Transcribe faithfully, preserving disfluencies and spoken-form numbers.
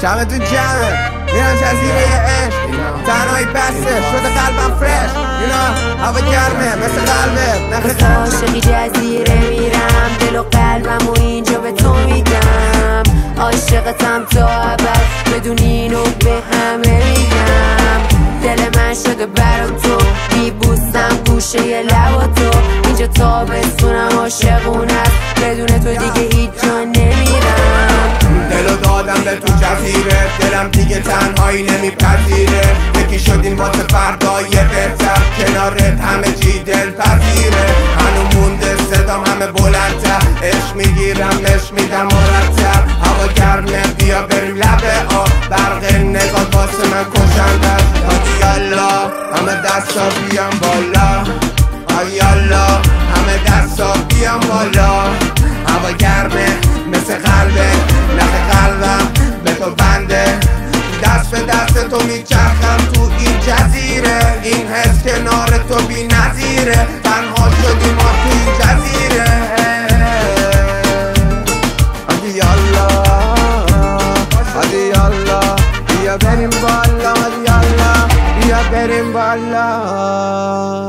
جمع تو جمعه میرم جزیره عشق تنهایی بسته شده قلبم فرش اینا هوا گرمه مثل قلبه واسه عاشقی جزیره میرم دل و قلبم و اینجا به تو میدم عاشقتم تا ابد بدون اینو به همه میگم دل من شده برا تو میبوسم گوشه لبا تو اینجا تابستونم عاشقون است بدون تو دیگه هیچ جا نمیرم دلو دادم به تو جزیره دلم دیگه تنهایی نمیپذیره یکی شدیم واسه فردای بهتر کنارت همه چی دل پذیره هنو مونده صدام همه بلندتر عشق میگیرم عشق میدم مرتب هوا گرمه بیا بریم لبه آب برق نگاه واسه من کشنده یالا همه دستا بیام بالا یالا همه دستا بیام بالا هوا گرمه مثل قلبه نخ قلبم به تو بنده دست به دست تو میچرخم تو این جزیره این حس کنار تو بی نظیره تنها شدیم ما تو این جزیره هادی یالا هادی یالا بیا بریم بالا هادی یالا بیا بریم بالا